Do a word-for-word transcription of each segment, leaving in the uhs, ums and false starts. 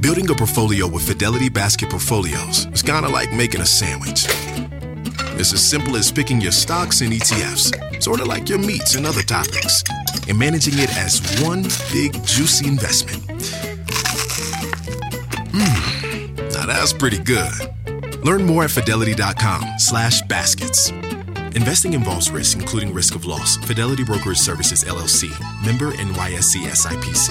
Building a portfolio with Fidelity Basket Portfolios is kind of like making a sandwich. It's as simple as picking your stocks and E T Fs, sort of like your meats and other toppings, and managing it as one big, juicy investment. Mmm, now that's pretty good. Learn more at fidelity.com slash baskets. Investing involves risk, including risk of loss. Fidelity Brokerage Services, L L C. Member N Y S E S I P C.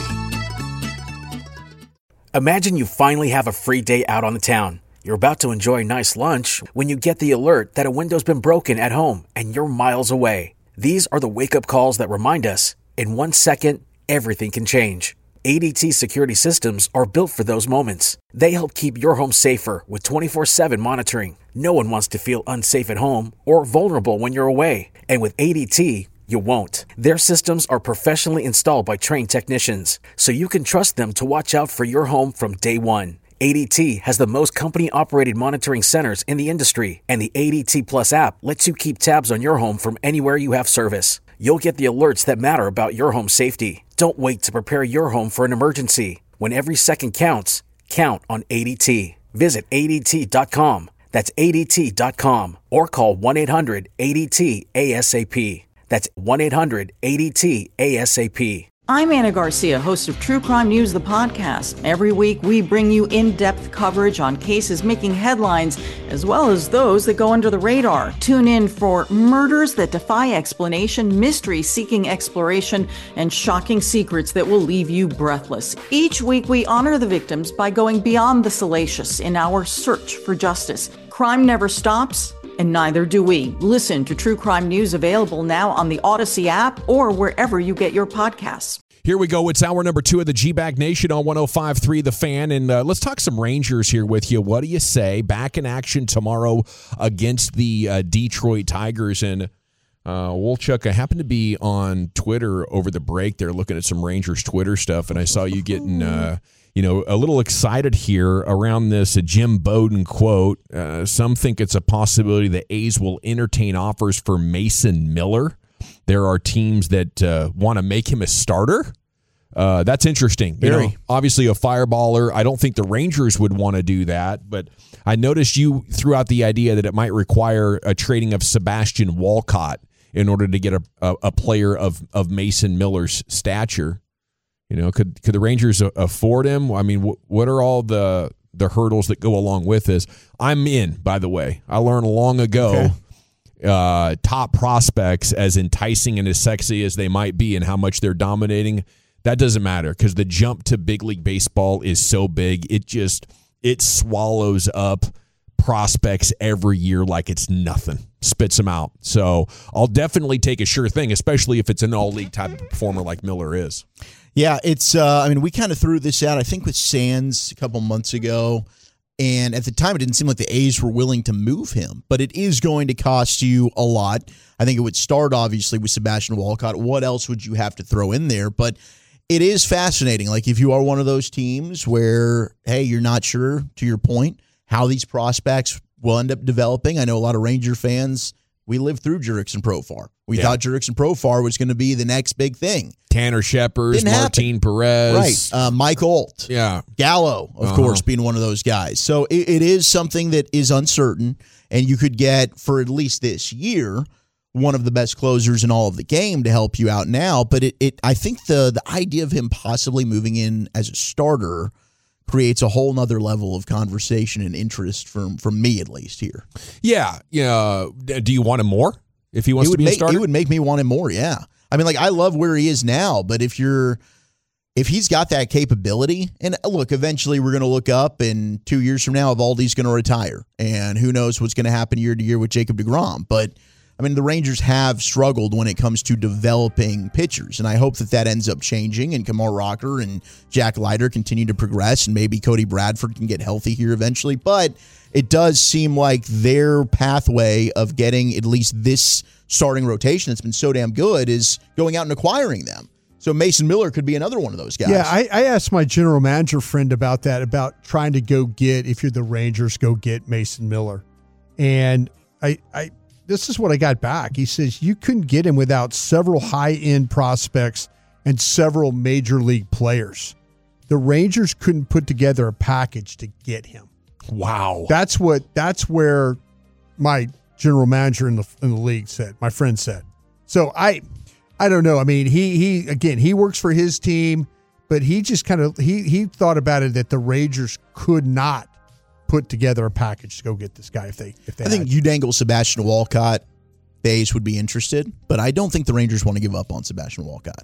Imagine you finally have a free day out on the town. You're about to enjoy a nice lunch when you get the alert that a window's been broken at home and you're miles away. These are the wake-up calls that remind us, in one second, everything can change. A D T security systems are built for those moments. They help keep your home safer with twenty-four seven monitoring. No one wants to feel unsafe at home or vulnerable when you're away. And with A D T, you won't. Their systems are professionally installed by trained technicians, so you can trust them to watch out for your home from day one. A D T has the most company-operated monitoring centers in the industry, and the A D T Plus app lets you keep tabs on your home from anywhere you have service. You'll get the alerts that matter about your home safety. Don't wait to prepare your home for an emergency. When every second counts, count on A D T. Visit A D T dot com. That's A D T dot com. Or call one eight hundred A D T A S A P. That's one eight hundred A D T A S A P. I'm Anna Garcia, host of True Crime News, the podcast. Every week, we bring you in-depth coverage on cases making headlines, as well as those that go under the radar. Tune in for murders that defy explanation, mysteries seeking exploration, and shocking secrets that will leave you breathless. Each week, we honor the victims by going beyond the salacious in our search for justice. Crime never stops, and neither do we. Listen to True Crime News, available now on the Odyssey app or wherever you get your podcasts. Here we go. It's hour number two of the G-Bag Nation on one oh five point three The Fan. And uh, let's talk some Rangers here with you. What do you say? Back in action tomorrow against the uh, Detroit Tigers. And uh, Wolchuk, I happened to be on Twitter over the break there looking at some Rangers Twitter stuff, and I saw you getting uh, you know, a little excited here around this uh, Jim Bowden quote. Uh, some think it's a possibility the A's will entertain offers for Mason Miller. There are teams that uh, want to make him a starter. Uh, that's interesting. You Very. know, obviously a fireballer. I don't think the Rangers would want to do that, but I noticed you threw out the idea that it might require a trading of Sebastian Walcott in order to get a, a, a player of, of Mason Miller's stature. You know, could could the Rangers afford him? I mean, wh- what are all the the hurdles that go along with this? I'm in, by the way. I learned long ago, okay. uh, top prospects, as enticing and as sexy as they might be and how much they're dominating, that doesn't matter because the jump to big league baseball is so big. It just, it swallows up prospects every year like it's nothing. Spits them out. So I'll definitely take a sure thing, especially if it's an all-league type of performer like Miller is. Yeah, it's, uh, I mean, we kind of threw this out, I think, with Sands a couple months ago. And at the time, it didn't seem like the A's were willing to move him. But it is going to cost you a lot. I think it would start, obviously, with Sebastian Walcott. What else would you have to throw in there? But it is fascinating. Like, if you are one of those teams where, hey, you're not sure, to your point, how these prospects will end up developing. I know a lot of Ranger fans, we lived through Jurickson Profar. We yeah. thought Jurickson Profar was going to be the next big thing. Tanner Shepard, Martin Perez. Right. Uh, Mike Olt. Yeah. Gallo, of uh-huh. course, being one of those guys. So it, it is something that is uncertain, and you could get, for at least this year, one of the best closers in all of the game to help you out now. But it, it I think the the idea of him possibly moving in as a starter creates a whole nother level of conversation and interest from, from me, at least, here. Yeah. Yeah. Do you want him more if he wants to be make, a starter? It would make me want him more, yeah. I mean, like, I love where he is now, but if you're if he's got that capability, and look, eventually we're going to look up, and two years from now, Evaldi's going to retire, and who knows what's going to happen year to year with Jacob deGrom. But, I mean, the Rangers have struggled when it comes to developing pitchers, and I hope that that ends up changing, and Kumar Rocker and Jack Leiter continue to progress, and maybe Cody Bradford can get healthy here eventually. But it does seem like their pathway of getting at least this starting rotation that's been so damn good is going out and acquiring them. So Mason Miller could be another one of those guys. Yeah, I, I asked my general manager friend about that, about trying to go get, if you're the Rangers, go get Mason Miller. And I, I this is what I got back. He says you couldn't get him without several high-end prospects and several major league players the Rangers couldn't put together a package to get him. Wow. That's what. That's where my general manager in the in the league said. My friend said. So I, I don't know. I mean, he he again he works for his team, but he just kind of he he thought about it that the Rangers could not put together a package to go get this guy if they if they. I think you dangle Sebastian Walcott, the A's would be interested, but I don't think the Rangers want to give up on Sebastian Walcott.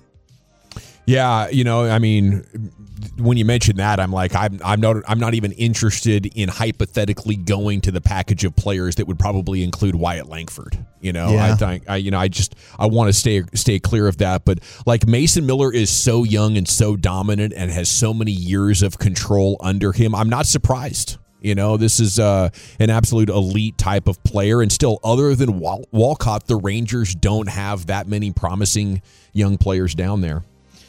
Yeah, you know, I mean, when you mention that, I'm like, I'm, I'm not, I'm not even interested in hypothetically going to the package of players that would probably include Wyatt Langford. You know, Yeah. I think, I, you know, I just, I want to stay, stay clear of that. But like Mason Miller is so young and so dominant and has so many years of control under him. I'm not surprised. You know, this is uh, an absolute elite type of player. And still, other than Wal- Walcott, the Rangers don't have that many promising young players down there.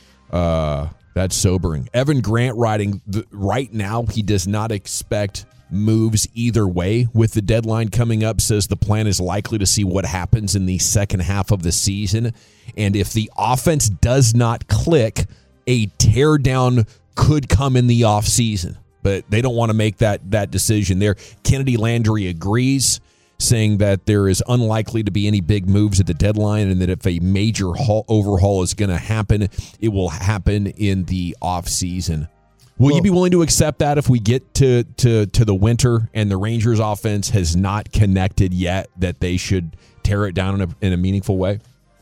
Uh, that's sobering. Evan Grant writing, the, right now, he does not expect moves either way with the deadline coming up. Says the plan is likely to see what happens in the second half of the season. And if the offense does not click, a teardown could come in the offseason. But they don't want to make that that decision there. Kennedy Landry agrees, saying that there is unlikely to be any big moves at the deadline and that if a major haul, overhaul is going to happen, it will happen in the offseason. Will Well, you be willing to accept that if we get to, to, to the winter and the Rangers offense has not connected yet, that they should tear it down in a, in a meaningful way?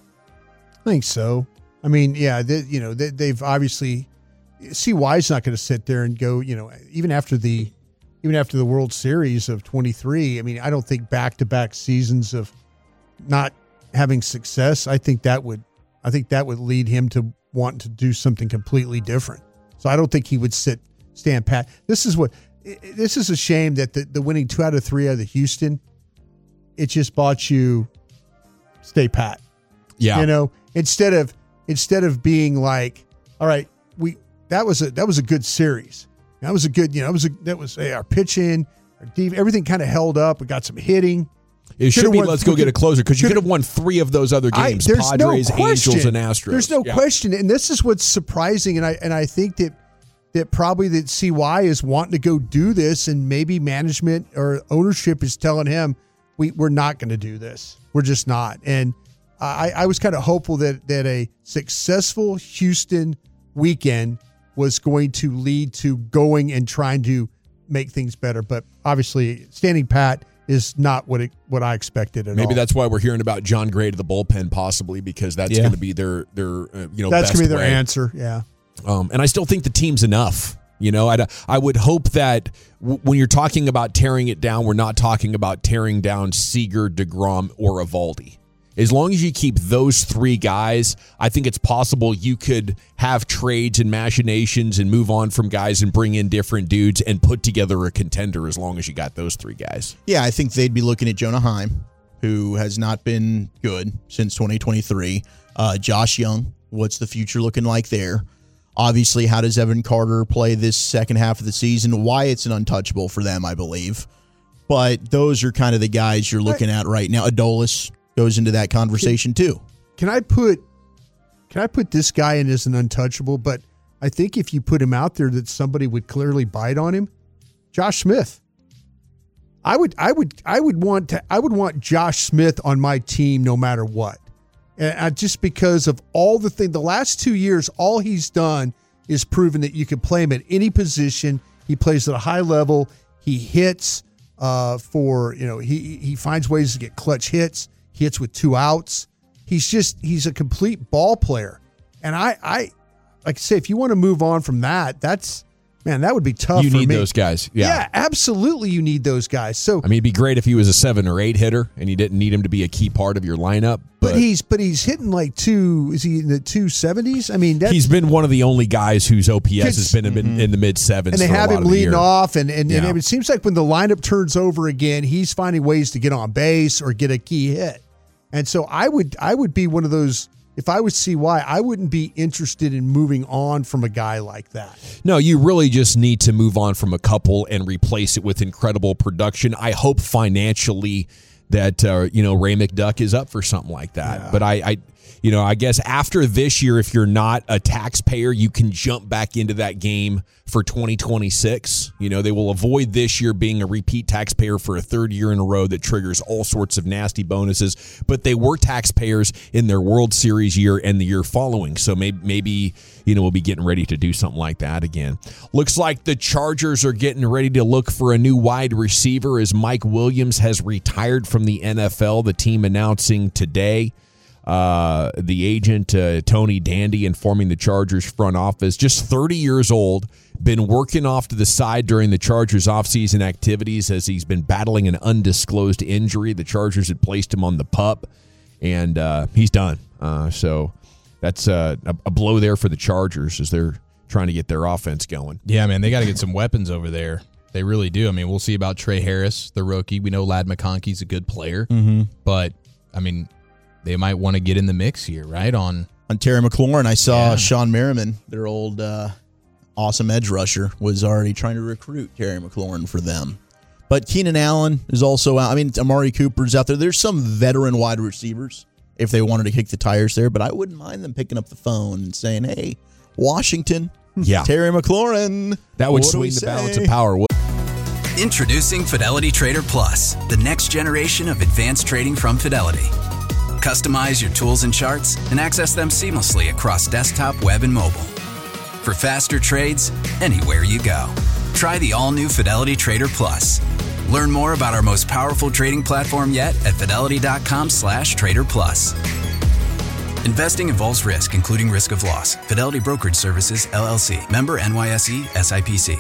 I think so. I mean, yeah, they, you know, they, they've obviously C Y's not going to sit there and go, you know, even after the even after the World Series of twenty-three. I mean, I don't think back-to-back seasons of not having success. I think that would I think that would lead him to want to do something completely different. So I don't think he would sit stand pat. This is what this is a shame that the, the winning two out of three out of the Houston, it just bought you stay pat. Yeah. You know, instead of instead of being like, all right, we that was a that was a good series. That was a good, you know, that was a, that was hey, our pitching, our deep, everything kind of held up. We got some hitting. It should Could've be won- let's go get a closer because you could could've- have won three of those other I- games, there's Padres, no question. Angels, and Astros. There's no Yeah. question, and this is what's surprising, and I and I think that that probably that C Y is wanting to go do this, and maybe management or ownership is telling him we we're not going to do this. We're just not. And I, I was kind of hopeful that that a successful Houston weekend was going to lead to going and trying to make things better. But obviously, standing pat is not what it what I expected at all. Maybe that's why we're hearing about John Gray to the bullpen, possibly because that's Yeah. going to be their their uh, you know that's best gonna be their way. answer. Yeah. Um, and I still think the team's enough. You know, I I would hope that w- when you're talking about tearing it down, we're not talking about tearing down Seager, DeGrom, or Evaldi. As long as you keep those three guys, I think it's possible you could have trades and machinations and move on from guys and bring in different dudes and put together a contender as long as you got those three guys. Yeah, I think they'd be looking at Jonah Heim, who has not been good since twenty twenty-three. Uh, Josh Young, what's the future looking like there? Obviously, how does Evan Carter play this second half of the season? Wyatt's an untouchable for them, I believe. But those are kind of the guys you're looking at right now. Adolis goes into that conversation too. Can I put can I put this guy in as an untouchable? But I think if you put him out there that somebody would clearly bite on him, Josh Smith. I would I would I would want to I would want Josh Smith on my team no matter what. And I, just because of all the thing the last two years, all he's done is proven that you can play him at any position. He plays at a high level. He hits uh, for, you know, he he finds ways to get clutch hits. He hits with two outs. He's just, he's a complete ball player. And I, I like I say, if you want to move on from that, that's, man, that would be tough You for need me. those guys. Yeah. Yeah, absolutely you need those guys. So, I mean, it'd be great if he was a seven or eight hitter and you didn't need him to be a key part of your lineup. but, he's, but he's hitting like two, is he in the two seventies? I mean, that's, He's been one of the only guys whose O P S Kids- has been in, in the mid sevens. and they for a have lot him of the leading year. off, and and, Yeah. and it seems like when the lineup turns over again, he's finding ways to get on base or get a key hit. And so I would I would be one of those. If I was C Y, I wouldn't be interested in moving on from a guy like that. No, you really just need to move on from a couple and replace it with incredible production. I hope financially that uh, you know Ray McDuck is up for something like that. Yeah. But I, I, you know, I guess after this year, if you're not a taxpayer, you can jump back into that game for twenty twenty-six. You know, they will avoid this year being a repeat taxpayer for a third year in a row that triggers all sorts of nasty bonuses. But they were taxpayers in their World Series year and the year following. So maybe, maybe you know, we'll be getting ready to do something like that again. Looks like the Chargers are getting ready to look for a new wide receiver as Mike Williams has retired from the N F L. The team announcing today. Uh, the agent, uh, Tony Dandy, informing the Chargers front office, just thirty years old, been working off to the side during the Chargers offseason activities as he's been battling an undisclosed injury. The Chargers had placed him on the PUP, and uh, he's done. Uh, so that's uh, a, a blow there for the Chargers as they're trying to get their offense going. Yeah, man, they got to get some weapons over there. They really do. I mean, we'll see about Trey Harris, the rookie. We know Ladd McConkey's a good player, Mm-hmm. but, I mean, they might want to get in the mix here, right? On On Terry McLaurin, I saw Yeah. Sean Merriman, their old uh, awesome edge rusher, was already trying to recruit Terry McLaurin for them. But Keenan Allen is also out. I mean, Amari Cooper's out there. There's some veteran wide receivers if they wanted to kick the tires there, but I wouldn't mind them picking up the phone and saying, hey, Washington, Yeah. Terry McLaurin. That would what do we swing the balance say? of power. Introducing Fidelity Trader Plus, the next generation of advanced trading from Fidelity. Customize your tools and charts and access them seamlessly across desktop, web, and mobile. For faster trades, anywhere you go. Try the all-new Fidelity Trader Plus. Learn more about our most powerful trading platform yet at fidelity.com slash trader plus. Investing involves risk, including risk of loss. Fidelity Brokerage Services, L L C. Member N Y S E, S I P C.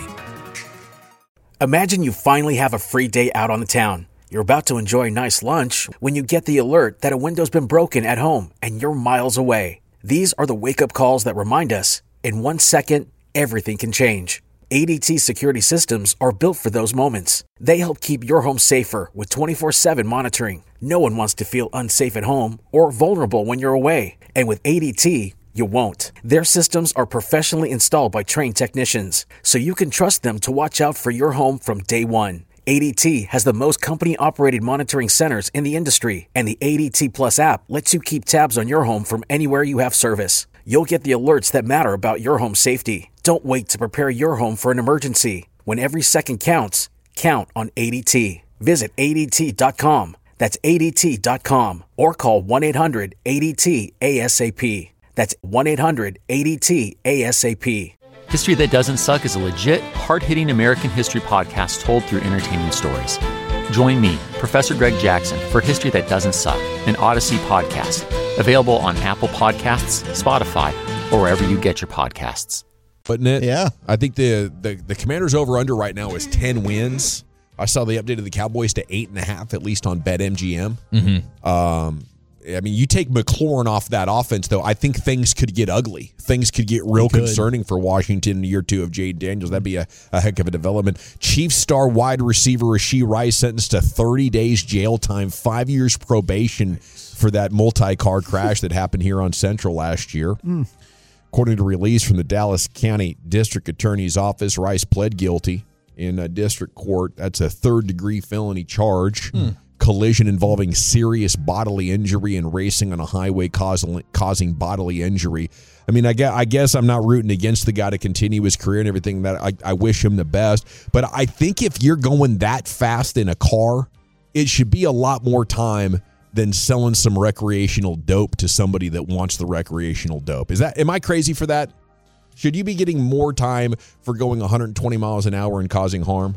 Imagine you finally have a free day out on the town. You're about to enjoy a nice lunch when you get the alert that a window's been broken at home and you're miles away. These are the wake-up calls that remind us, in one second, everything can change. A D T security systems are built for those moments. They help keep your home safer with twenty-four seven monitoring. No one wants to feel unsafe at home or vulnerable when you're away. And with A D T, you won't. Their systems are professionally installed by trained technicians, so you can trust them to watch out for your home from day one. A D T has the most company-operated monitoring centers in the industry, and the A D T Plus app lets you keep tabs on your home from anywhere you have service. You'll get the alerts that matter about your home safety. Don't wait to prepare your home for an emergency. When every second counts, count on A D T. Visit A D T dot com. That's A D T dot com. Or call one eight hundred A D T A S A P. That's one eight hundred A D T A S A P. History That Doesn't Suck is a legit, hard-hitting American history podcast told through entertaining stories. Join me, Professor Greg Jackson, for History That Doesn't Suck, an Odyssey podcast. Available on Apple Podcasts, Spotify, or wherever you get your podcasts. Wouldn't it? Yeah. I think the, the, the Commanders over-under right now is ten wins. I saw they updated the Cowboys to eight and a half, at least on BetMGM. Mm-hmm. Um, I mean, you take McLaurin off that offense, though, I think things could get ugly. Things could get real concerning for Washington in year two of Jade Daniels. That'd be a, a heck of a development. Chiefs star wide receiver Rashee Rice sentenced to thirty days jail time, five years probation for that multi-car crash that happened here on Central last year. Mm. According to release from the Dallas County District Attorney's Office, Rice pled guilty in a district court. That's a third-degree felony charge. Mm. Collision involving serious bodily injury and racing on a highway causing, causing bodily injury. I mean, I guess, I guess I'm not rooting against the guy to continue his career and everything. That I, I wish him the best. But I think if you're going that fast in a car, it should be a lot more time than selling some recreational dope to somebody that wants the recreational dope. Is that, am I crazy for that? Should you be getting more time for going one hundred twenty miles an hour and causing harm?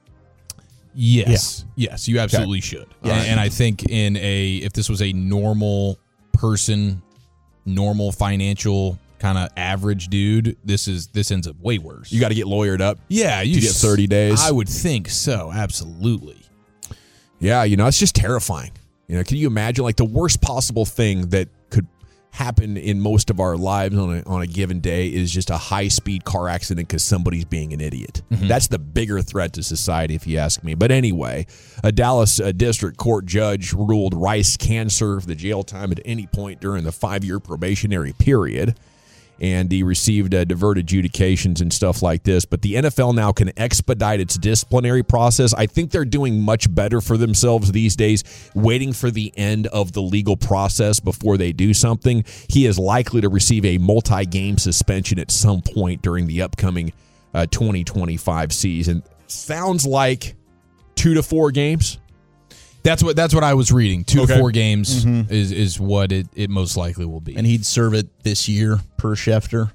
Yes. Yeah. Yes, you absolutely okay. should. Yeah. And, and I think in a if this was a normal person, normal financial kind of average dude, this is this ends up way worse. You got to get lawyered up. Yeah, you to get thirty days. I would think so. Absolutely. Yeah, you know, it's just terrifying. You know, can you imagine like the worst possible thing that could happen in most of our lives on a, on a given day is just a high-speed car accident because somebody's being an idiot. Mm-hmm. That's the bigger threat to society, if you ask me. But anyway, a Dallas uh, district court judge ruled Rice can serve the jail time at any point during the five-year probationary period. and he received uh, diverted adjudications and stuff like this. But the N F L now can expedite its disciplinary process. I think they're doing much better for themselves these days, waiting for the end of the legal process before they do something. He is likely to receive a multi-game suspension at some point during the upcoming uh, twenty twenty-five season. Sounds like two to four games. That's what that's what I was reading. Two Okay. to four games Mhm. is is what it, it most likely will be. And he'd serve it this year per Schefter.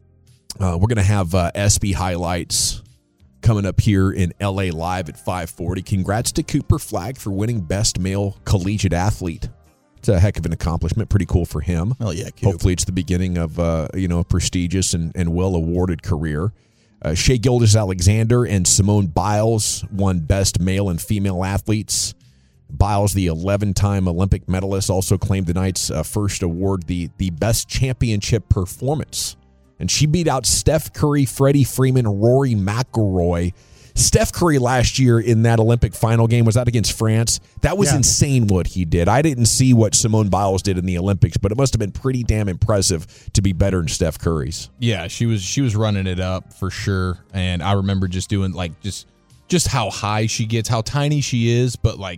Uh, we're going to have uh, S B highlights coming up here in L A Live at five forty. Congrats to Cooper Flagg for winning Best Male Collegiate Athlete. It's a heck of an accomplishment. Pretty cool for him. Oh, yeah, Coop. Hopefully it's the beginning of uh, you know a prestigious and, and well-awarded career. Uh, Shea Gilgeous-Alexander and Simone Biles won Best Male and Female Athletes. Biles, the eleven-time Olympic medalist, also claimed the night's uh, first award, the, the Best Championship Performance. And she beat out Steph Curry, Freddie Freeman, Rory McIlroy. Steph Curry last year in that Olympic final game, was that against France? That was Yeah. insane what he did. I didn't see what Simone Biles did in the Olympics, but it must have been pretty damn impressive to be better than Steph Curry's. Yeah, she was she was running it up for sure. And I remember just doing like just just how high she gets, how tiny she is, but like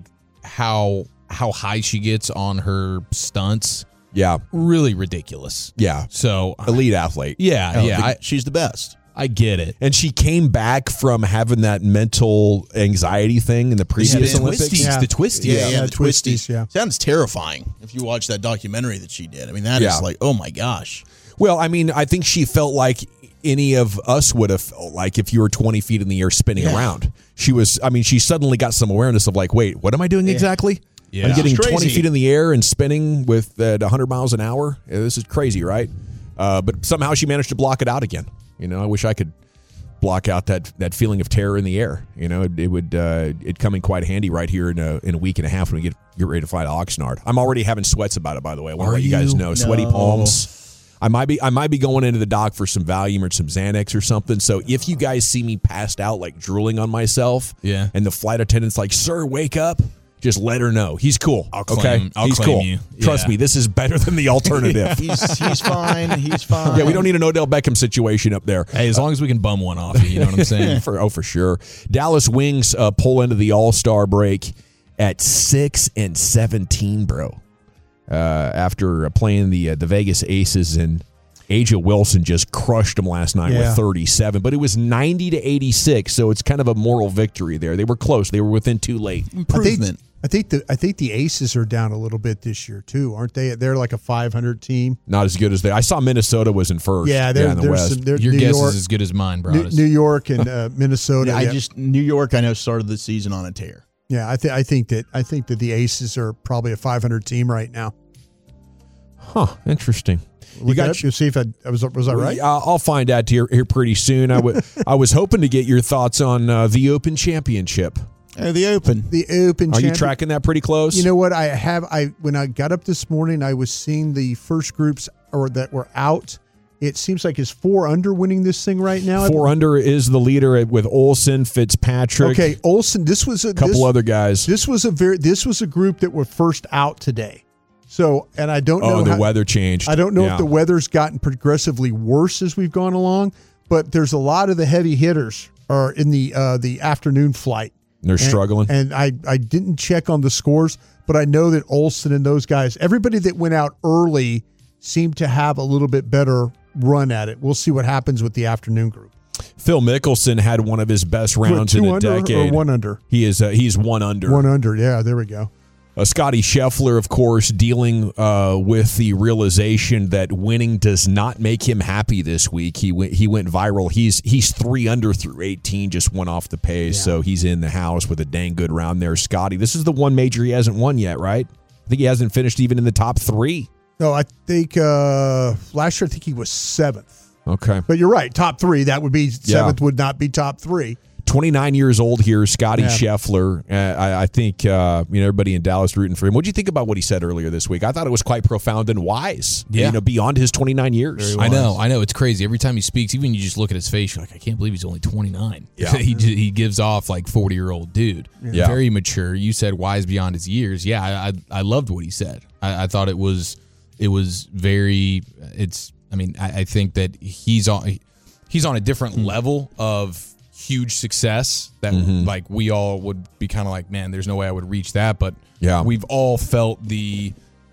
how how high she gets on her stunts. Yeah. Really ridiculous. Yeah. So Elite athlete. yeah, Oh, yeah, the- I, she's the best. I get it. And she came back from having that mental anxiety thing in the previous the Olympics. twisties. Yeah. The twisties. Yeah, yeah, Yeah, the twisties. twisties, yeah. Sounds terrifying if you watch that documentary that she did. I mean, that is Yeah. like, oh my gosh. Well, I mean, I think she felt like any of us would have felt like if you were twenty feet in the air spinning Yeah. around. She was, I mean, she suddenly got some awareness of like, wait, what am I doing exactly? Yeah. I'm getting It's crazy. twenty feet in the air and spinning with at one hundred miles an hour. Yeah, this is crazy, right? Uh, but somehow she managed to block it out again. You know, I wish I could block out that that feeling of terror in the air. You know, it, it would uh, it come in quite handy right here in a in a week and a half when we get get ready to fly to Oxnard. I'm already having sweats about it, by the way. I want to Are let you guys you? know, sweaty No. palms. I might be I might be going into the doc for some Valium or some Xanax or something. So if you guys see me passed out, like drooling on myself, Yeah. and the flight attendant's like, "Sir, wake up," just let her know he's cool. I'll claim- okay, I'll he's claim cool. you. Trust Yeah. me, this is better than the alternative. He's he's fine. He's fine. Yeah, we don't need an Odell Beckham situation up there. Hey, as long as we can bum one off you, you know what I'm saying? for oh, for sure. Dallas Wings uh, pull into the All Star break at six and seventeen, bro. Uh, after uh, playing the uh, the Vegas Aces, and Aja Wilson just crushed them last night Yeah. with thirty-seven, but it was ninety to eighty-six, so it's kind of a moral victory there. They were close. They were within two late. I think, Improvement. I think the I think the Aces are down a little bit this year too, aren't they? They're like a five hundred team. Not as good as they. I saw Minnesota was in first. Yeah, they're, in the there's West. some. They're Your New guess York, is as good as mine, bro. New, New York and uh, Minnesota. I yeah. just New York. I know started the season on a tear. yeah, I think I think that I think that the Aces are probably a five hundred team right now. Huh, interesting. Look You got up, you see if I, I was was I right? Uh, I'll find out here, here pretty soon. I would. I was hoping to get your thoughts on uh, the Open Championship. Uh, the Open. The Open. Are you Champion- tracking that pretty close? You know what? I have. I when I got up this morning, I was seeing the first groups or that were out. It seems like it's four under winning this thing right now. Four under is the leader with Olsen, Fitzpatrick. Okay, Olsen. This was a couple this, other guys. This was a very. This was a group that were first out today. So, and I don't know. Oh, the how, weather changed. I don't know Yeah. if the weather's gotten progressively worse as we've gone along, but there's a lot of the heavy hitters are in the uh, the afternoon flight. They're And- struggling. And I, I didn't check on the scores, but I know that Olsen and those guys, everybody that went out early seemed to have a little bit better run at it. We'll see what happens with the afternoon group. Phil Mickelson had one of his best rounds Two in a under decade. or one under? He is. Uh, he's one under. One under. Yeah, there we go. Uh, Scotty Scheffler, of course, dealing uh, with the realization that winning does not make him happy this week. He went he went viral. He's he's three under through eighteen, just one off the pace, so he's in the house with a dang good round there. Scotty, this is the one major he hasn't won yet, right? I think he hasn't finished even in the top three. No, I think uh, last year I think he was seventh. Okay. But you're right. Top three. That would be seventh. Would not be top three. twenty-nine years old here, Scotty Yeah. Scheffler. Uh, I, I think uh, you know everybody in Dallas rooting for him. What do you think about what he said earlier this week? I thought it was quite profound and wise. Yeah. You know, beyond his twenty-nine years. I know, I know. It's crazy. Every time he speaks, even you just look at his face, you're like, I can't believe he's only twenty-nine. Yeah. he ju- he gives off like forty-year-old dude. Yeah. Very mature. You said wise beyond his years. Yeah, I I, I loved what he said. I, I thought it was it was very. It's I mean, I, I think that he's on he's on a different mm-hmm. level of huge success that mm-hmm. like we all would be kind of like, man, there's no way I would reach that. But yeah, we've all felt the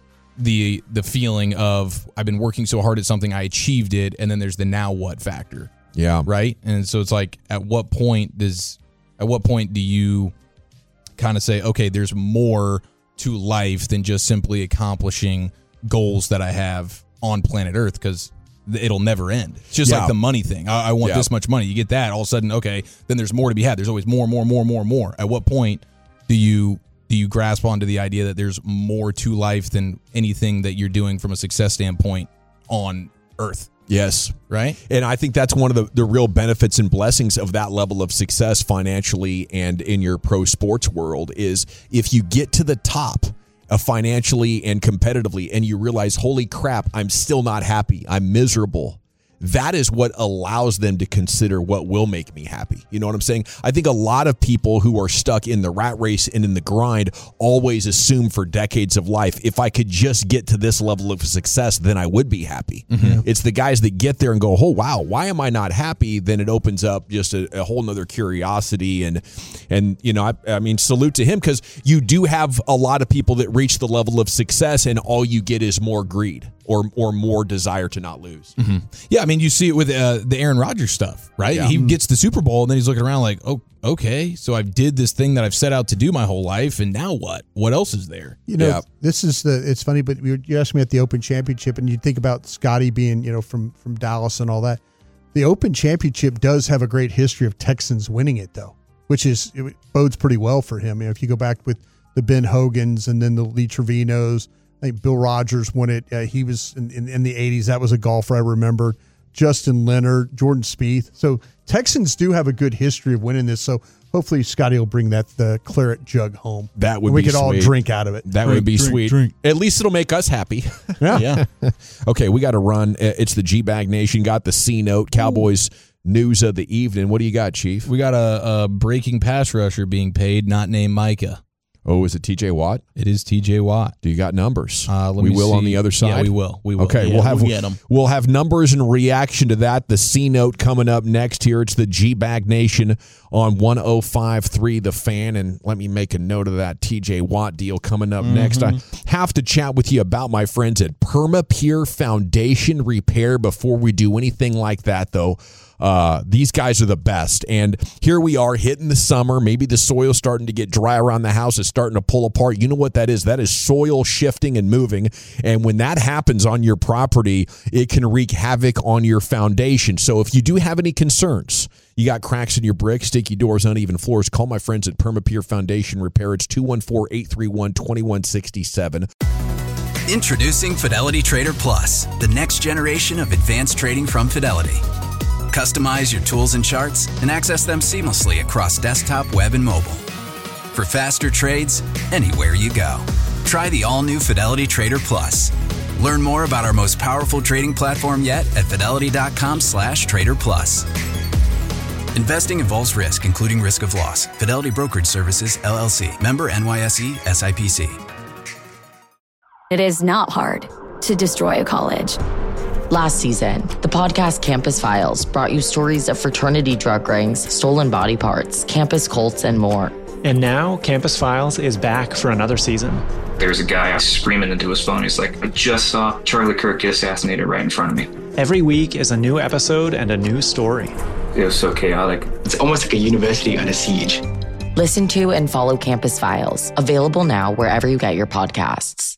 the the feeling of I've been working so hard at something, I achieved it, and then there's the now what factor. Yeah. Right. And so it's like, at what point does at what point do you kind of say, okay, there's more to life than just simply accomplishing goals that I have on planet Earth, because it'll never end. It's just yeah. like the money thing. I, I want yeah. this much money. You get that, all of a sudden, okay, then there's more to be had. There's always more, more, more, more, more. At what point do you do you grasp onto the idea that there's more to life than anything that you're doing from a success standpoint on Earth? Yes. Right? And I think that's one of the, the real benefits and blessings of that level of success financially and in your pro sports world is if you get to the top uh, financially and competitively and you realize, holy crap, I'm still not happy. I'm miserable. That is what allows them to consider what will make me happy. You know what I'm saying? I think a lot of people who are stuck in the rat race and in the grind always assume for decades of life, if I could just get to this level of success, then I would be happy. Mm-hmm. It's the guys that get there and go, oh, wow, why am I not happy? Then it opens up just a, a whole nother curiosity. And, and you know, I, I mean, salute to him, because you do have a lot of people that reach the level of success and all you get is more greed. Or or more desire to not lose. Mm-hmm. Yeah, I mean, you see it with uh, the Aaron Rodgers stuff, right? Yeah. He gets the Super Bowl, and then he's looking around like, oh, okay, so I did this thing that I've set out to do my whole life, and now what? What else is there? You know, yeah. this is the. It's funny, but you asked me at the Open Championship, and you think about Scotty being, you know, from from Dallas and all that. The Open Championship does have a great history of Texans winning it, though, which is it bodes pretty well for him. You know, if you go back with the Ben Hogans and then the Lee Trevinos. I think Bill Rogers won it. Uh, he was in, in, in the eighties. That was a golfer I remember. Justin Leonard, Jordan Spieth. So Texans do have a good history of winning this. So hopefully Scotty will bring that the claret jug home. That would we be could sweet. all drink out of it. That drink, would be drink, sweet. Drink. At least it'll make us happy. Yeah. yeah. Okay, we got to run. It's the G-Bag Nation. Got the C-Note. Cowboys news of the evening. What do you got, Chief? We got a, a breaking pass rusher being paid, not named Micah. Oh, is it T J Watt? It is T J Watt. Do you got numbers? Uh, let we me will see. on the other side. Yeah, we will. We will. Okay, yeah, we'll have we'll, get them. we'll have numbers in reaction to that. The C note coming up next here. It's the G-Bag Nation on one oh five point three The Fan, and let me make a note of that T J Watt deal coming up mm-hmm. next. I have to chat with you about my friends at PermaPure Foundation Repair before we do anything like that, though. Uh, these guys are the best. And here we are hitting the summer. Maybe the soil's starting to get dry around the house. It's starting to pull apart. You know what that is? That is soil shifting and moving. And when that happens on your property, it can wreak havoc on your foundation. So if you do have any concerns, you got cracks in your bricks, sticky doors, uneven floors, call my friends at PermaPure Foundation Repair. It's two one four, eight three one, two one six seven. Introducing Fidelity Trader Plus, the next generation of advanced trading from Fidelity. Customize your tools and charts and access them seamlessly across desktop, web, and mobile. For faster trades, anywhere you go. Try the all-new Fidelity Trader Plus. Learn more about our most powerful trading platform yet at fidelity.com slash trader plus. Investing involves risk, including risk of loss. Fidelity Brokerage Services, L L C. Member N Y S E, S I P C. It is not hard to destroy a college. Last season, the podcast Campus Files brought you stories of fraternity drug rings, stolen body parts, campus cults, and more. And now, Campus Files is back for another season. There's a guy screaming into his phone. He's like, I just saw Charlie Kirk get assassinated right in front of me. Every week is a new episode and a new story. It was so chaotic. It's almost like a university under siege. Listen to and follow Campus Files, available now wherever you get your podcasts.